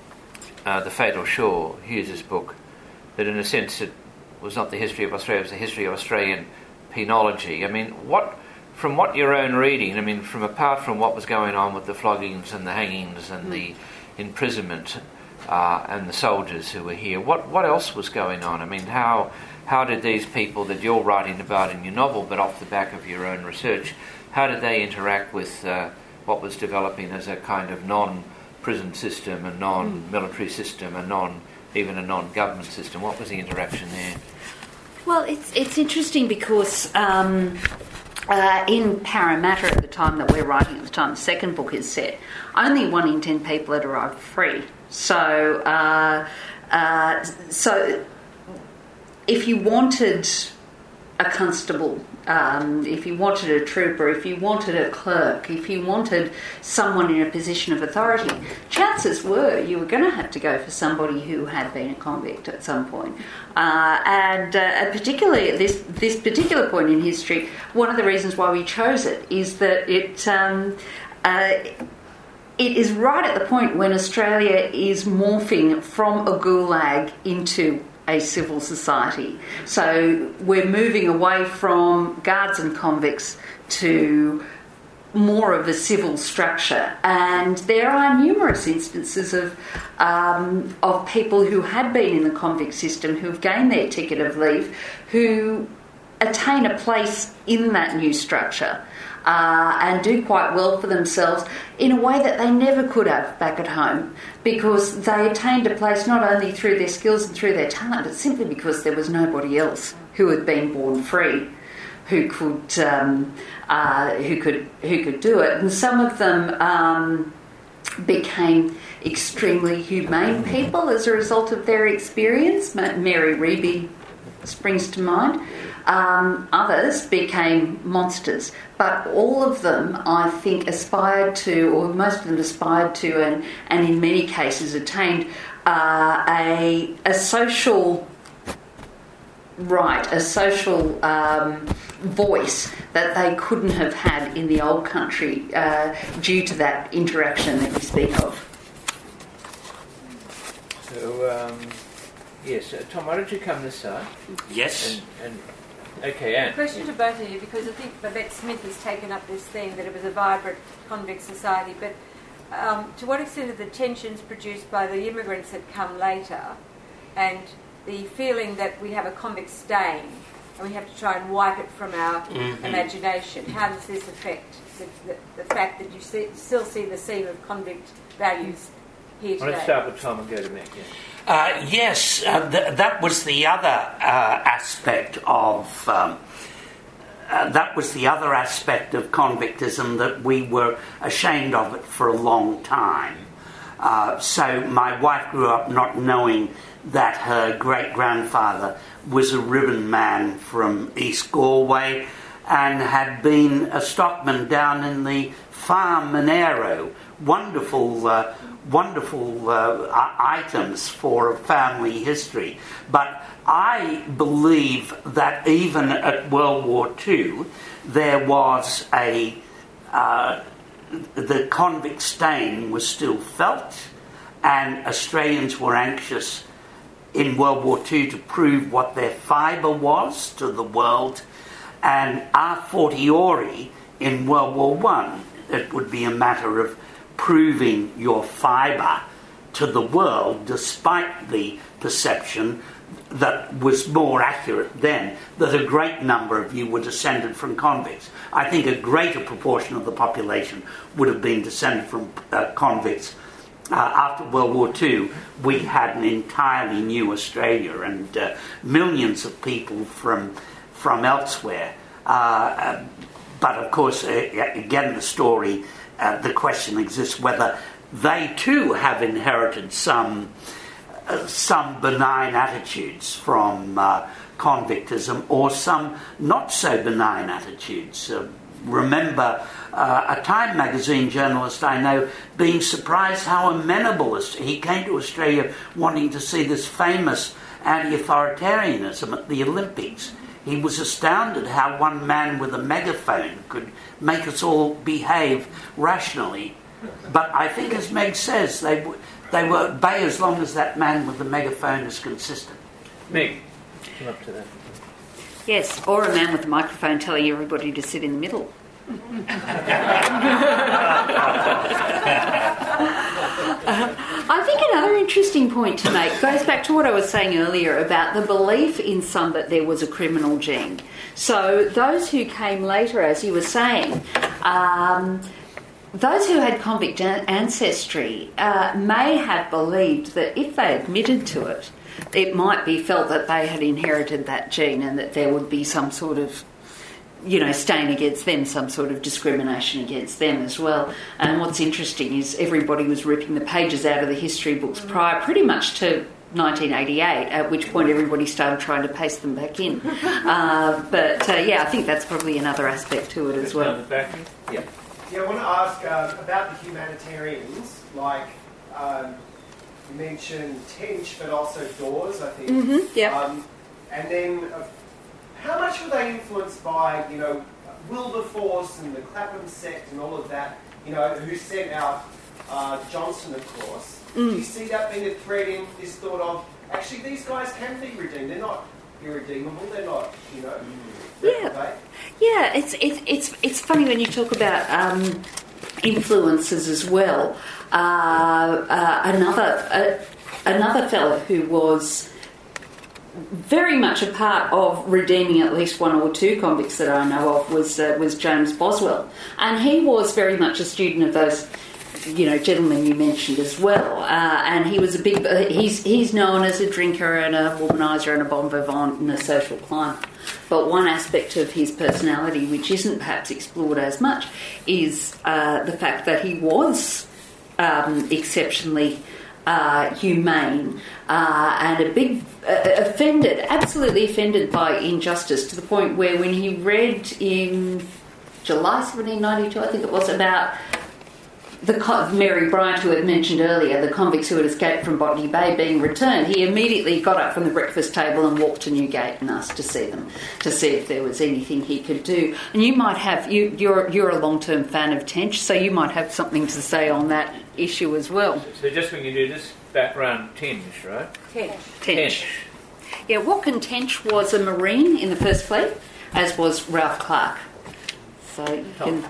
uh, The Fatal Shore, Hughes's book, that in a sense it was not the history of Australia, it was the history of Australian penology. I mean, what, from what your own reading, I mean, from apart from what was going on with the floggings and the hangings and mm. the imprisonment uh, and the soldiers who were here, what, what else was going on? I mean, how how did these people that you're writing about in your novel, but off the back of your own research, how did they interact with uh, what was developing as a kind of non-prison system, a non-military system, a non, even a non-government system? What was the interaction there? Well, it's it's interesting because um, uh, in Parramatta at the time that we're writing, at the time the second book is set, only one in ten people had arrived free. So, uh, uh, so if you wanted a constable, um, if you wanted a trooper, if you wanted a clerk, if you wanted someone in a position of authority, chances were you were going to have to go for somebody who had been a convict at some point. Uh, and uh, particularly at this, this particular point in history, one of the reasons why we chose it is that it... Um, uh, It is right at the point when Australia is morphing from a gulag into a civil society. So we're moving away from guards and convicts to more of a civil structure. And there are numerous instances of um, of people who had been in the convict system, who've gained their ticket of leave, who attain a place in that new structure. Uh, and do quite well for themselves in a way that they never could have back at home, because they attained a place not only through their skills and through their talent, but simply because there was nobody else who had been born free who could um, uh, who could who could do it. And some of them um, became extremely humane people as a result of their experience. Mary Reeby springs to mind. Um, others became monsters, but all of them, I think, aspired to, or most of them aspired to, and, and in many cases attained uh, a, a social right, a social um, voice that they couldn't have had in the old country uh, due to that interaction that you speak of. So, um, yes, uh, Tom, why don't you come this side? Yes. And, and okay, Anne. Question to both of you, because I think Babette Smith has taken up this theme that it was a vibrant convict society, but um, to what extent are the tensions produced by the immigrants that come later and the feeling that we have a convict stain and we have to try and wipe it from our mm-hmm. imagination? How does this affect the, the, the fact that you see, still see the seam of convict values here today? Let's start with Tom and go to Mick. Yeah. Uh, yes, uh, th- that was the other uh, aspect of um, uh, that was the other aspect of convictism, that we were ashamed of it for a long time. Uh, so my wife grew up not knowing that her great-grandfather was a ribbon man from East Galway and had been a stockman down in the farm Monero. Wonderful, uh, wonderful uh, items for family history. But I believe that even at World War Two, there was a... Uh, the convict stain was still felt, and Australians were anxious in World War Two to prove what their fibre was to the world, and a fortiori in World War One, it would be a matter of proving your fibre to the world, despite the perception that was more accurate then, that a great number of you were descended from convicts. I think a greater proportion of the population would have been descended from uh, convicts. Uh, after World War Two, we had an entirely new Australia, and uh, millions of people from from elsewhere. Uh, uh, but of course, uh, again, the story, uh, the question exists whether they too have inherited some uh, some benign attitudes from uh, convictism, or some not so benign attitudes. Uh, remember uh, a Time magazine journalist I know being surprised how amenable he came to Australia wanting to see this famous anti-authoritarianism at the Olympics. He was astounded how one man with a megaphone could make us all behave rationally. But I think, as Meg says, they w- they will obey as long as that man with the megaphone is consistent. Meg, come up to that. Yes, or a man with a microphone telling everybody to sit in the middle. uh, I think another interesting point to make goes back to what I was saying earlier about the belief in some that there was a criminal gene. So those who came later, as you were saying, um, those who had convict ancestry uh, may have believed that if they admitted to it, it might be felt that they had inherited that gene and that there would be some sort of, you know, stain against them, some sort of discrimination against them as well. And what's interesting is everybody was ripping the pages out of the history books prior pretty much to nineteen eighty-eight, at which point everybody started trying to paste them back in. Uh, but, uh, yeah, I think that's probably another aspect to it as well. Yeah. Yeah, I want to ask uh, about the humanitarians, like um, you mentioned Tench, but also Dawes, I think. Mm-hmm, yeah. Um, and then, uh, how much were they influenced by, you know, Wilberforce and the Clapham sect and all of that, you know, who sent out uh, Johnson, of course? Mm. Do you see that being a thread in this thought of, actually, these guys can be redeemed? They're not irredeemable, they're not, you know... Yeah, yeah. It's it's it's it's funny when you talk about um, influences as well. Uh, uh, another uh, another fellow who was very much a part of redeeming at least one or two convicts that I know of was uh, was James Boswell, and he was very much a student of those, you know, gentlemen you mentioned as well. Uh, and he was a big. Uh, he's he's known as a drinker and a womanizer and a bon vivant and a social climber. But one aspect of his personality, which isn't perhaps explored as much, is uh, the fact that he was um, exceptionally uh, humane, uh, and a big uh, offended, absolutely offended by injustice, to the point where when he read in July seventeen ninety-two, I think it was, about the Mary Bryant, who had mentioned earlier, the convicts who had escaped from Botany Bay being returned, he immediately got up from the breakfast table and walked to Newgate and asked to see them, to see if there was anything he could do. And you might have, you, you're you're a long-term fan of Tench, so you might have something to say on that issue as well. So just when you do this background, Tench, right? Tench. Tench. Yeah, Watkin Tench was a Marine in the First Fleet, as was Ralph Clark. So you can...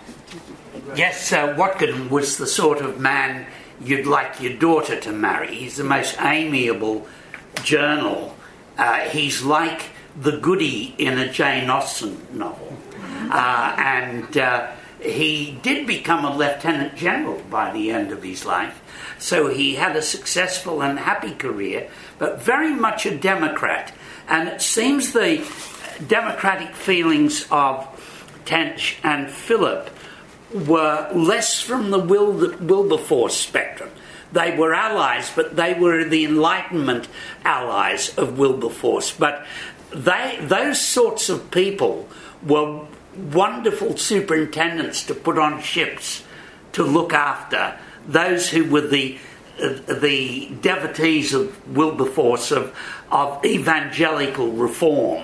Yes, uh, Watkin was the sort of man you'd like your daughter to marry. He's the most amiable journal. Uh, he's like the goody in a Jane Austen novel. Uh, and uh, he did become a lieutenant general by the end of his life. So he had a successful and happy career, but very much a Democrat. And it seems the democratic feelings of Tench and Phillip were less from the Wilberforce spectrum. They were allies, but they were the Enlightenment allies of Wilberforce. But they, those sorts of people were wonderful superintendents to put on ships to look after those who were the uh, the devotees of Wilberforce, of, of evangelical reform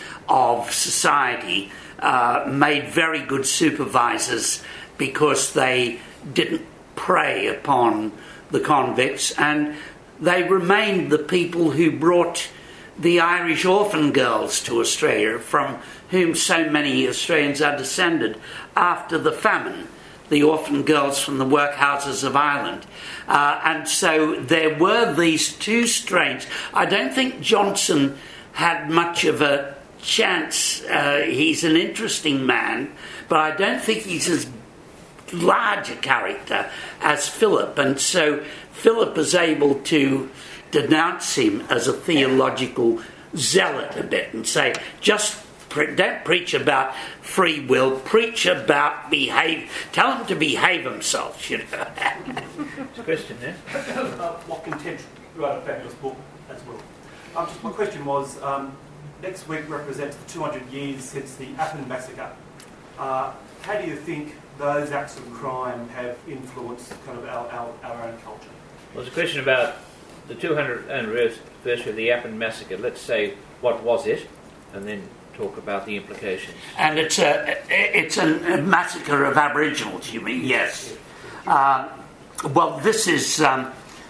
of society. Uh, made very good supervisors because they didn't prey upon the convicts, and they remained the people who brought the Irish orphan girls to Australia, from whom so many Australians are descended after the famine, the orphan girls from the workhouses of Ireland. Uh, and so there were these two strains. I don't think Johnson had much of a chance. Uh, he's an interesting man, but I don't think he's as large a character as Phillip, and so Phillip is able to denounce him as a theological zealot a bit and say, just pre- don't preach about free will, preach about behave, tell him to behave himself, you know. It's a question there. uh, Watkin Tench wrote a fabulous book as well. Um, just my question was, um, next week represents the two hundred years since the Appin massacre. Uh, how do you think those acts of crime have influenced kind of our, our, our own culture? Well, there's a question about the two hundredth anniversary of the Appin massacre. Let's say, what was it? And then talk about the implications. And it's a it's a massacre of Aboriginals, you mean? Yes. Uh, well, this is um,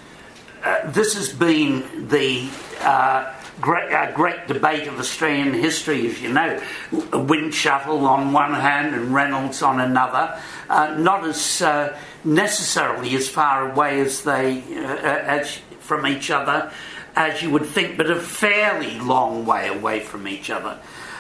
uh, this has been the uh, great uh, great debate of Australian history, as you know. Windschuttle on one hand and Reynolds on another, uh, not as uh, necessarily as far away as they uh, as from each other as you would think, but a fairly long way away from each other.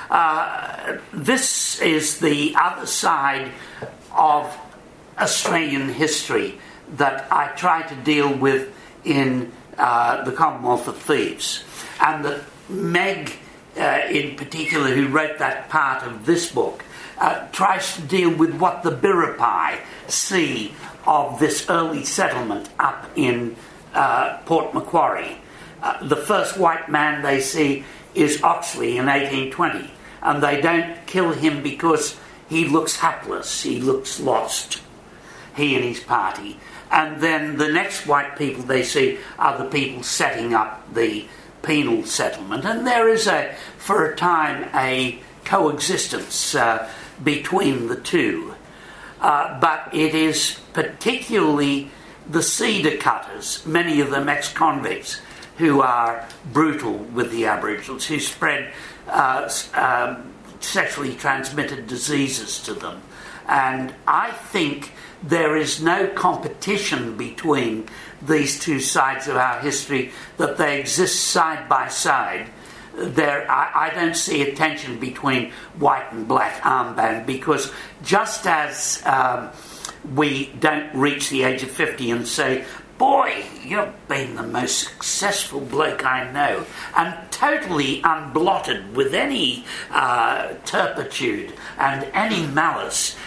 Uh, this is the other side of Australian history that I try to deal with in uh, the Commonwealth of Thieves. And that Meg, uh, in particular, who wrote that part of this book, uh, tries to deal with what the Biripi see of this early settlement up in uh, Port Macquarie. Uh, the first white man they see is Oxley in eighteen twenty, and they don't kill him because he looks hapless, he looks lost, he and his party. And then the next white people they see are the people setting up the penal settlement, and there is a, for a time, a coexistence uh, between the two. Uh, but it is particularly the cedar cutters, many of them ex-convicts, who are brutal with the Aboriginals, who spread uh, um, sexually transmitted diseases to them. And I think there is no competition between these two sides of our history, that they exist side by side. There, I, I don't see a tension between white and black armband, because just as um, we don't reach the age of fifty and say, boy, you've been the most successful bloke I know, and totally unblotted with any uh, turpitude and any malice.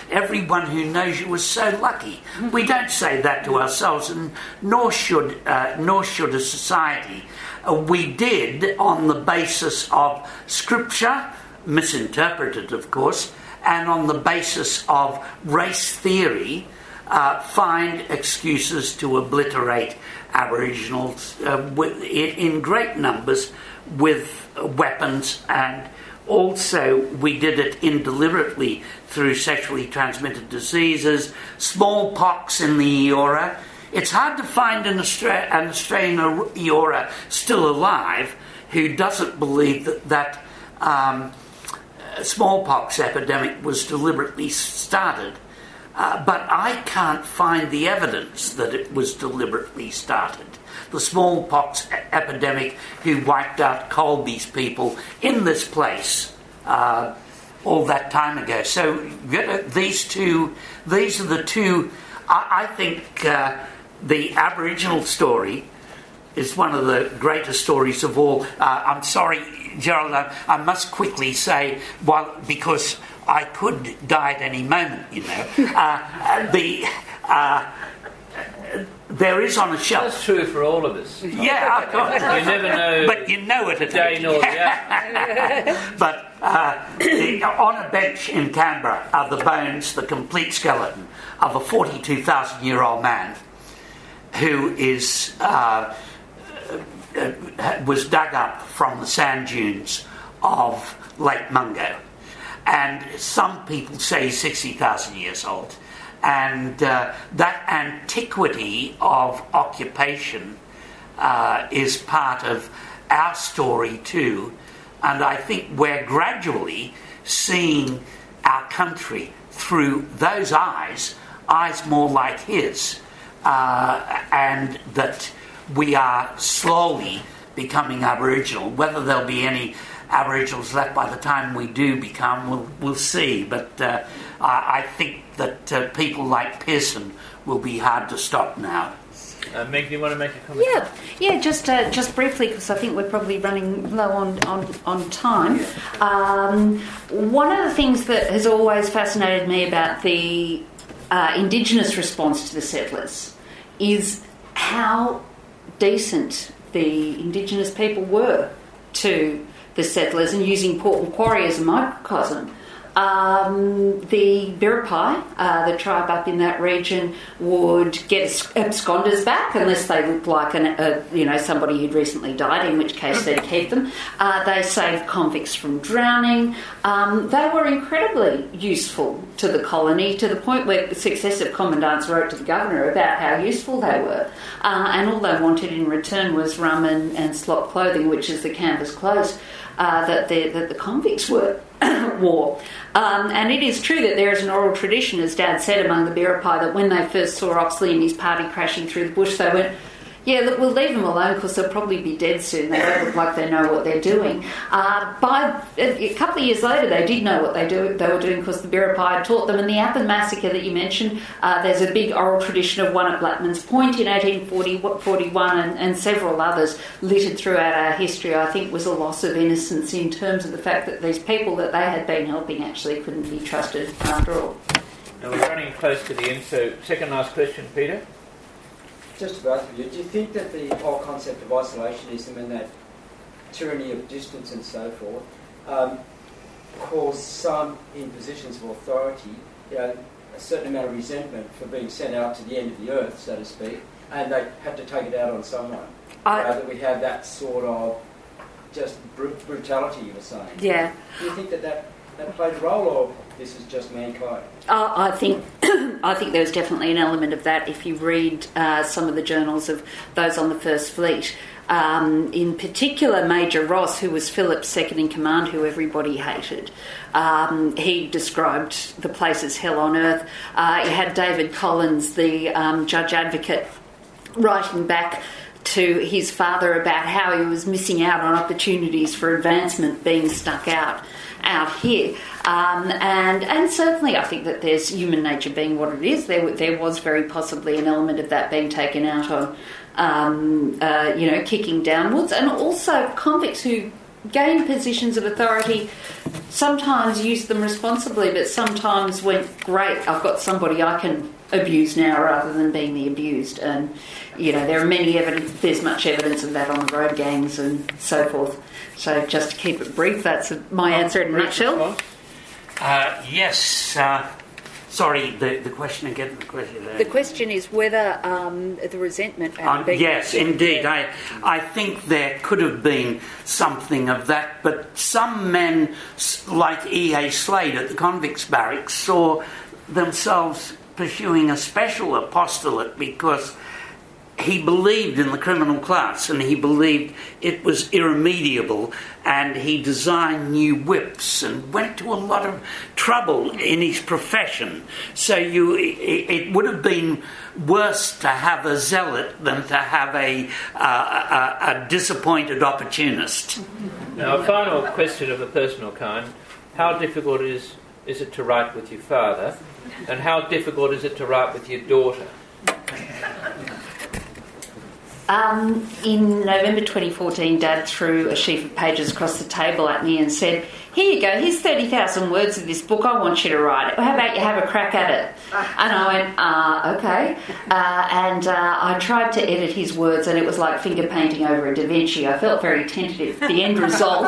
everyone who knows you was so lucky. We don't say that to ourselves, and nor should, uh, nor should a society. Uh, we did on the basis of scripture, misinterpreted of course, and on the basis of race theory, uh, find excuses to obliterate Aboriginals uh, with, in great numbers with weapons, and also we did it indeliberately through sexually transmitted diseases, smallpox in the Eora. It's hard to find an, Austra- an Australian Eora still alive who doesn't believe that that um, smallpox epidemic was deliberately started. Uh, but I can't find the evidence that it was deliberately started. The smallpox e- epidemic who wiped out Colby's people in this place uh, all that time ago. So these two, these are the two. I, I think uh, the Aboriginal story is one of the greatest stories of all. Uh, I'm sorry, Gerald, I, I must quickly say, well, because I could die at any moment, you know. Uh, the uh, there is on a shelf. That's true for all of us. Yeah, of course. You never know. But you know it at day nor the hour. But uh, the, on a bench in Canberra are the bones, the complete skeleton of a forty-two thousand year old man who is. Uh, Uh, was dug up from the sand dunes of Lake Mungo, and some people say sixty thousand years old, and uh, that antiquity of occupation uh, is part of our story too, and I think we're gradually seeing our country through those eyes, eyes more like his, uh, and that we are slowly becoming Aboriginal. Whether there'll be any Aboriginals left by the time we do become, we'll, we'll see. But uh, I, I think that uh, people like Pearson will be hard to stop now. Uh, Meg, do you want to make a comment? Yeah, yeah. Just uh, just briefly, because I think we're probably running low on on, on time. Um, one of the things that has always fascinated me about the uh, Indigenous response to the settlers is how decent the Indigenous people were to the settlers, and using Port Macquarie as a microcosm. Um, the Biripi, uh, the tribe up in that region, would get absconders back unless they looked like an, a, you know somebody who'd recently died, in which case they'd keep them. Uh, they saved convicts from drowning. Um, they were incredibly useful to the colony, to the point where successive commandants wrote to the governor about how useful they were. Uh, and all they wanted in return was rum and, and slop clothing, which is the canvas clothes uh, that, the, that the convicts were. War. Um, and it is true that there is an oral tradition, as Dad said, among the Biripi, that when they first saw Oxley and his party crashing through the bush, they went, yeah, look, we'll leave them alone because they'll probably be dead soon. They don't look like they know what they're doing. Uh, by a couple of years later, they did know what they do. They were doing because the Biripi had taught them. And the Appin massacre that you mentioned, uh, there's a big oral tradition of one at Blackman's Point in eighteen forty-one, and, and several others littered throughout our history. I think was a loss of innocence in terms of the fact that these people that they had been helping actually couldn't be trusted after all. Now we're running close to the end, so second last question, Peter. Just to both of you, do you think that the whole concept of isolationism and that tyranny of distance and so forth um, caused some in positions of authority, you know, a certain amount of resentment for being sent out to the end of the earth, so to speak, and they had to take it out on someone? I, uh, that we have that sort of just br- brutality, you were saying. Yeah. Do you think that that, that played a role, or this is just mankind? Uh, I think I think there's definitely an element of that if you read uh, some of the journals of those on the First Fleet. Um, in particular, Major Ross, who was Philip's second in command, who everybody hated. Um, he described the place as hell on earth. Uh, you had David Collins, the um, judge advocate, writing back to his father about how he was missing out on opportunities for advancement being stuck out out here. Um, and and certainly I think that there's human nature being what it is. There there was very possibly an element of that being taken out on, um, uh, you know, kicking downwards. And also convicts who gained positions of authority, sometimes used them responsibly, but sometimes went, great, I've got somebody I can abuse now rather than being the abused. And, you know, there are many evidence, there's much evidence of that on the road gangs and so forth. So just to keep it brief, that's my answer in a nutshell. Uh, yes, uh, sorry, the, the question again. The question, uh, The question is whether um, the resentment... And uh, being yes, indeed. I, I think there could have been something of that, but some men, like E A Slade at the convicts barracks, saw themselves pursuing a special apostolate because he believed in the criminal class and he believed it was irremediable, and he designed new whips and went to a lot of trouble in his profession. So you, it, it would have been worse to have a zealot than to have a, uh, a, a disappointed opportunist. Now, a final question of a personal kind. How difficult is, is it to write with your father, and how difficult is it to write with your daughter? Um, in November twenty fourteen, Dad threw a sheaf of pages across the table at me and said, "Here you go, here's thirty thousand words of this book, I want you to write it. How about you have a crack at it?" And I went, uh, okay. Uh, and uh, I tried to edit his words, and it was like finger painting over a Da Vinci. I felt very tentative. The end result,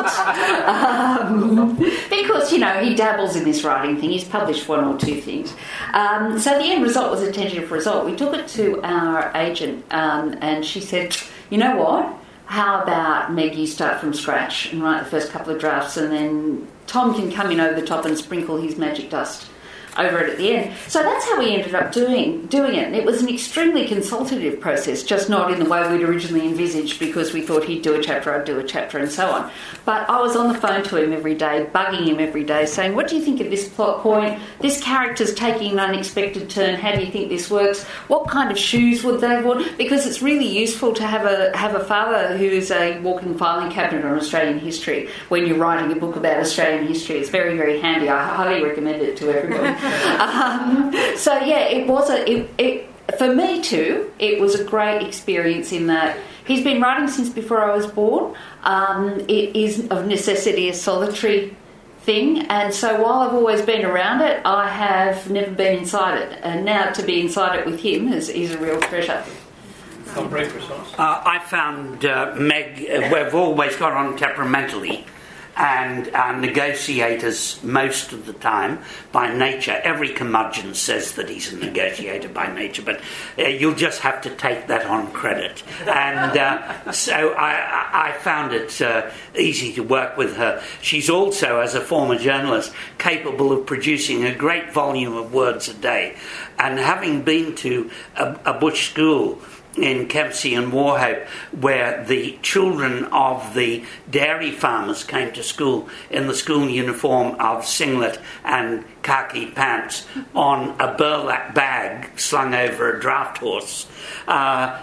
um, because, you know, he dabbles in this writing thing. He's published one or two things. Um, so the end result was a tentative result. We took it to our agent, um, and she said, "You know what? How about, Meg, you start from scratch and write the first couple of drafts, and then Tom can come in over the top and sprinkle his magic dust over it at the end." So that's how we ended up doing doing it. And it was an extremely consultative process, just not in the way we'd originally envisaged, because we thought he'd do a chapter, I'd do a chapter, and so on. But I was on the phone to him every day, bugging him every day, saying, "What do you think of this plot point? This character's taking an unexpected turn. How do you think this works? What kind of shoes would they want?" Because it's really useful to have a have a father who's a walking filing cabinet on Australian history when you're writing a book about Australian history. It's very, very handy. I highly recommend it to everybody. um, so yeah, it was a it, it for me too. It was a great experience in that he's been writing since before I was born. Um, it is of necessity a solitary thing, and so while I've always been around it, I have never been inside it, and now to be inside it with him is, is a real treasure. Some brief response. Uh, I found uh, Meg, uh, we've always got on temperamentally, and are negotiators most of the time by nature. Every curmudgeon says that he's a negotiator by nature, but uh, you'll just have to take that on credit. And uh, so I, I found it uh, easy to work with her. She's also, as a former journalist, capable of producing a great volume of words a day. And having been to a, a bush school in Kempsey and Wauchope, where the children of the dairy farmers came to school in the school uniform of singlet and khaki pants on a burlap bag slung over a draft horse, uh,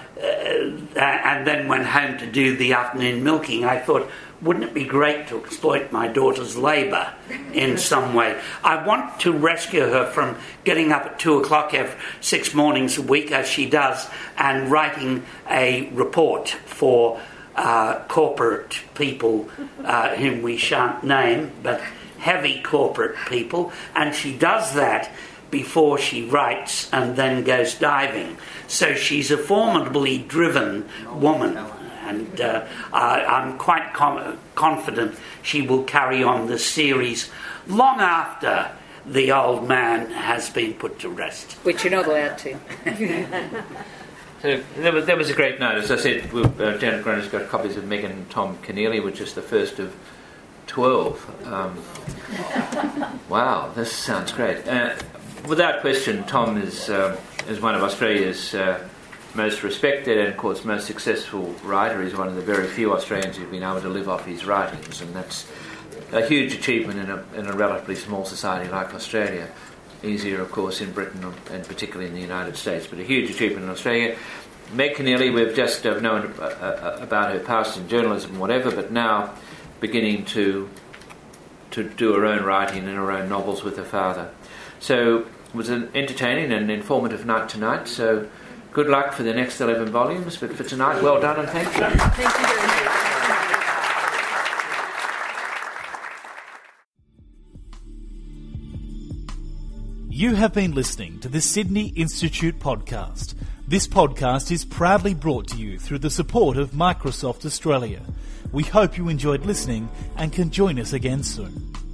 and then went home to do the afternoon milking, I thought, wouldn't it be great to exploit my daughter's labour in some way? I want to rescue her from getting up at two o'clock every six mornings a week, as she does, and writing a report for uh, corporate people uh, whom we shan't name, but heavy corporate people, and she does that before she writes and then goes diving. So she's a formidably driven woman. And uh, I, I'm quite com- confident she will carry on the series long after the old man has been put to rest. Which you're not allowed to. So there was, there was a great note. As I said, uh, Janet Groner's got copies of Meg and Tom Keneally, which is the first of twelve. Um, wow, this sounds great. Uh, without question, Tom is, uh, is one of Australia's Uh, most respected and, of course, most successful writer. He's one of the very few Australians who've been able to live off his writings, and that's a huge achievement in a, in a relatively small society like Australia. Easier, of course, in Britain and particularly in the United States, but a huge achievement in Australia. Meg Keneally, we've just uh, known uh, uh, about her past in journalism and whatever, but now beginning to to do her own writing and her own novels with her father. So it was an entertaining and informative night tonight, so good luck for the next eleven volumes, but for tonight, well done and thank you. Thank you very much. You have been listening to the Sydney Institute podcast. This podcast is proudly brought to you through the support of Microsoft Australia. We hope you enjoyed listening and can join us again soon.